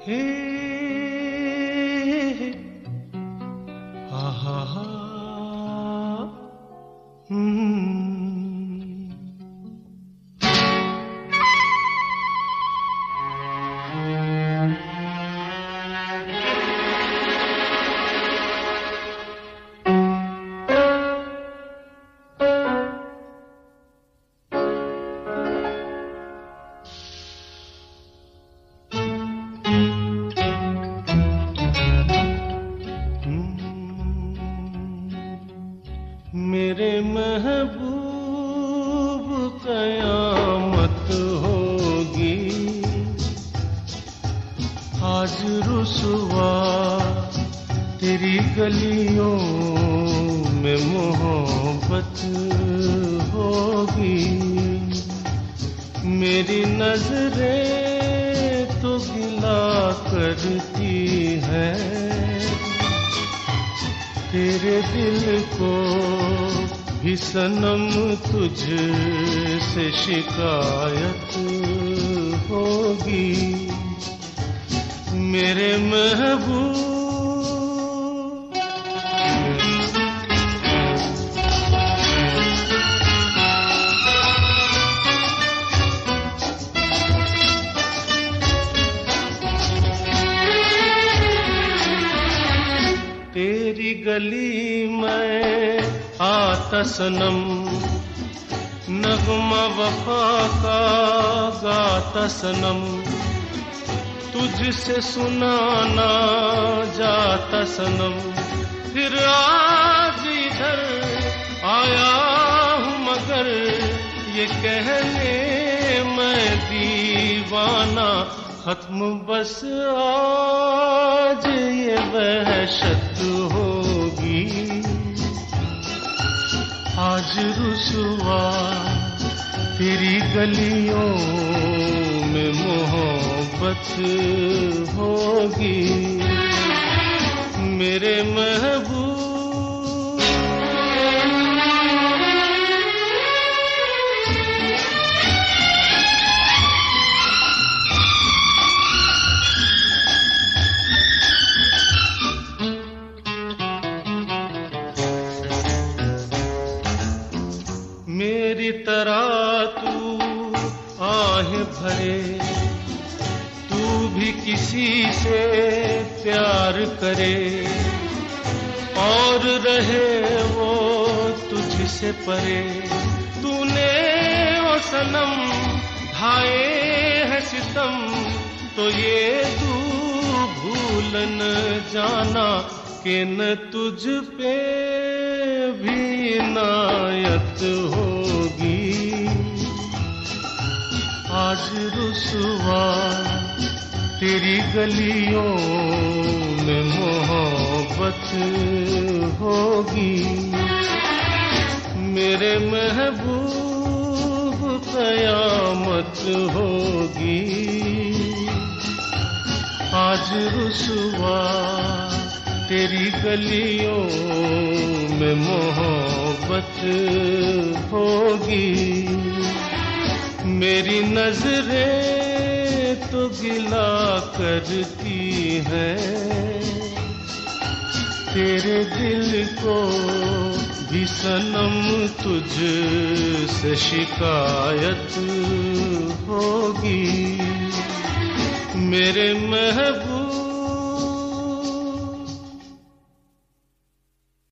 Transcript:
हे हा हा हा मेरे महबूब कयामत होगी आज रुसवा तेरी गलियों में मोहब्बत होगी। मेरी नजरें तो गिला करती हैं तेरे दिल को भी सनम तुझसे शिकायत होगी। मेरे महबूब तेरी गली में आता सनम नगमा वफा का गाता सनम तुझसे सुनाना जाता सनम। फिर आज इधर आया हूँ मगर ये कहने मैं दीवाना खत्म बस आज ये वहशत होगी। आज रुसवा तेरी गलियों में मोहब्बत होगी। मेरे महबूब मेरी तरह तू आहें भरे तू भी किसी से प्यार करे और रहे वो तुझसे परे। तूने वो सनम ढाए है सितम तो ये तू भूल न जाना कि न तुझ पे भी इनायत होगी। आज रुसवा तेरी गलियों में मोहब्बत होगी। मेरे महबूब कयामत होगी। आज रुसवा तेरी गलियों में मोहब्बत होगी। मेरी नजरें तो गिला करती हैं तेरे दिल को भी सनम तुझसे शिकायत होगी। मेरे महबूब